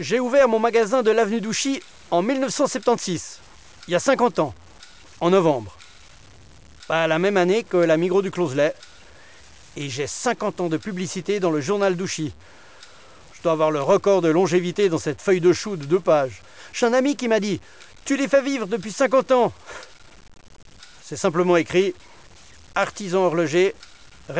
J'ai ouvert mon magasin de l'avenue d'Ouchy en 1976, il y a 50 ans, en novembre. La même année que la Migros du Closelet. Et j'ai 50 ans de publicité dans le journal d'Ouchy. Je dois avoir le record de longévité dans cette feuille de chou de 2 pages. J'ai un ami qui m'a dit « Tu les fais vivre depuis 50 ans !» C'est simplement écrit « Artisan horloger, réparation ».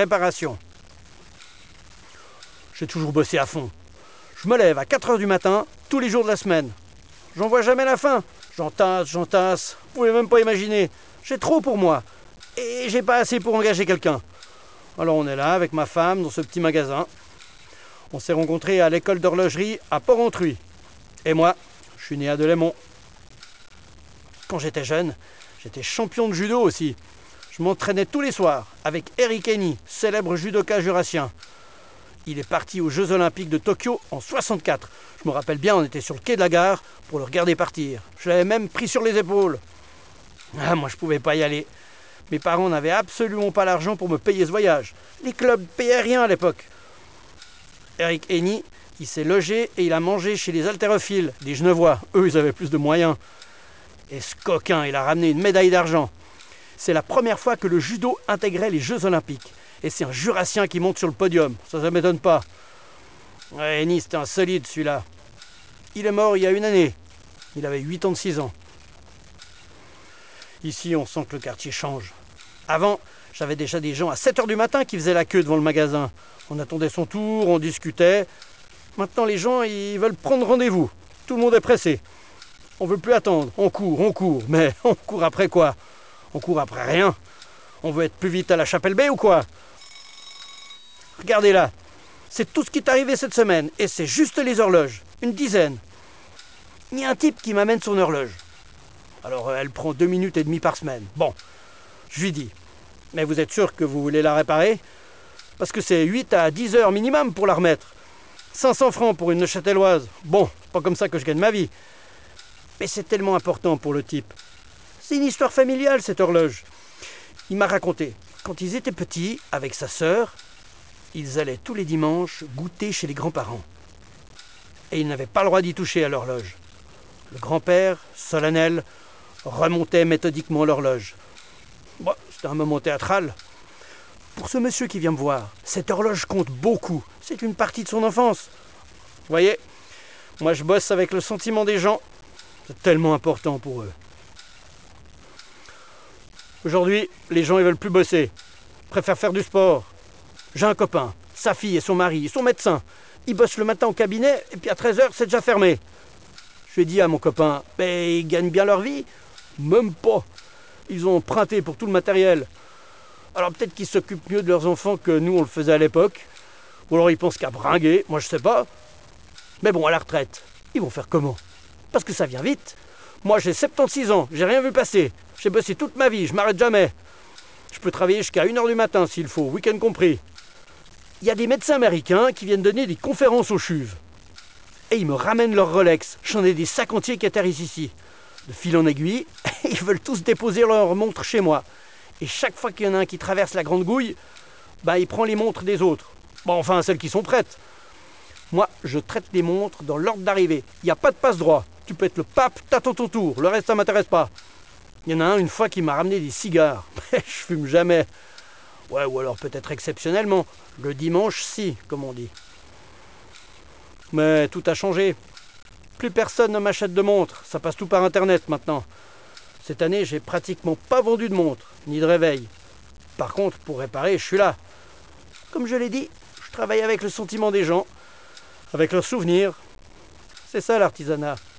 J'ai toujours bossé à fond. Je me lève à 4 h du matin, tous les jours de la semaine. J'en vois jamais la fin. J'en tasse. Vous pouvez même pas imaginer. J'ai trop pour moi. Et j'ai pas assez pour engager quelqu'un. Alors on est là avec ma femme dans ce petit magasin. On s'est rencontrés à l'école d'horlogerie à Port-Entruy. Et moi, je suis né à Delémont. Quand j'étais jeune, j'étais champion de judo aussi. Je m'entraînais tous les soirs avec Eric Eni, célèbre judoka jurassien. Il est parti aux Jeux Olympiques de Tokyo en 64. Je me rappelle bien, on était sur le quai de la gare pour le regarder partir. Je l'avais même pris sur les épaules. Moi, je pouvais pas y aller. Mes parents n'avaient absolument pas l'argent pour me payer ce voyage. Les clubs payaient rien à l'époque. Eric Eni, il s'est logé et il a mangé chez les haltérophiles, des Genevois. Eux, ils avaient plus de moyens. Et ce coquin, il a ramené une médaille d'argent. C'est la première fois que le judo intégrait les Jeux Olympiques. Et c'est un jurassien qui monte sur le podium. Ça m'étonne pas. Ouais, Eni, c'était un solide, celui-là. Il est mort il y a 1 année. Il avait 86 ans. Ici, on sent que le quartier change. Avant, j'avais déjà des gens à 7 h du matin qui faisaient la queue devant le magasin. On attendait son tour, on discutait. Maintenant, les gens, ils veulent prendre rendez-vous. Tout le monde est pressé. On veut plus attendre. On court. Mais on court après quoi? On court après rien. On veut être plus vite à la Chapelle Bay ou quoi? Regardez là. C'est tout ce qui est arrivé cette semaine. Et c'est juste les horloges. 10. Il y a un type qui m'amène son horloge. Alors, elle prend 2 minutes et demie par semaine. Bon, je lui dis, mais vous êtes sûr que vous voulez la réparer? Parce que c'est 8 à 10 heures minimum pour la remettre. 500 francs pour une neuchâteloise. Bon, c'est pas comme ça que je gagne ma vie. Mais c'est tellement important pour le type. C'est une histoire familiale, cette horloge. Il m'a raconté, quand ils étaient petits, avec sa sœur, ils allaient tous les dimanches goûter chez les grands-parents. Et ils n'avaient pas le droit d'y toucher à l'horloge. Le grand-père, solennel, remontait méthodiquement l'horloge. Bon, c'était un moment théâtral. Pour ce monsieur qui vient me voir, cette horloge compte beaucoup. C'est une partie de son enfance. Vous voyez, moi je bosse avec le sentiment des gens. C'est tellement important pour eux. Aujourd'hui, les gens ils veulent plus bosser. Ils préfèrent faire du sport. J'ai un copain, sa fille et son mari, ils sont médecins. Ils bossent le matin au cabinet et puis à 13 h, c'est déjà fermé. Je lui ai dit à mon copain, mais ils gagnent bien leur vie? Même pas. Ils ont emprunté pour tout le matériel. Alors peut-être qu'ils s'occupent mieux de leurs enfants que nous on le faisait à l'époque. Ou alors ils pensent qu'à bringuer, moi je sais pas. Mais bon, à la retraite, ils vont faire comment? Parce que ça vient vite. Moi j'ai 76 ans, j'ai rien vu passer. J'ai bossé toute ma vie, je m'arrête jamais. Je peux travailler jusqu'à 1 h du matin s'il faut, week-end compris. Il y a des médecins américains qui viennent donner des conférences aux chuves. Et ils me ramènent leur Rolex. J'en ai des sacs entiers qui atterrissent ici. De fil en aiguille, ils veulent tous déposer leur montre chez moi. Et chaque fois qu'il y en a un qui traverse la grande gouille, il prend les montres des autres. Bon, enfin, celles qui sont prêtes. Moi, je traite les montres dans l'ordre d'arrivée. Il n'y a pas de passe-droit. Tu peux être le pape, t'attends ton tour. Le reste, ça m'intéresse pas. Il y en a un, une fois, qui m'a ramené des cigares. Je fume jamais. Ouais, ou alors peut-être exceptionnellement. Le dimanche, si, comme on dit. Mais tout a changé. Plus personne ne m'achète de montres. Ça passe tout par Internet maintenant. Cette année, j'ai pratiquement pas vendu de montre, ni de réveil. Par contre, pour réparer, je suis là. Comme je l'ai dit, je travaille avec le sentiment des gens, avec leurs souvenirs. C'est ça l'artisanat.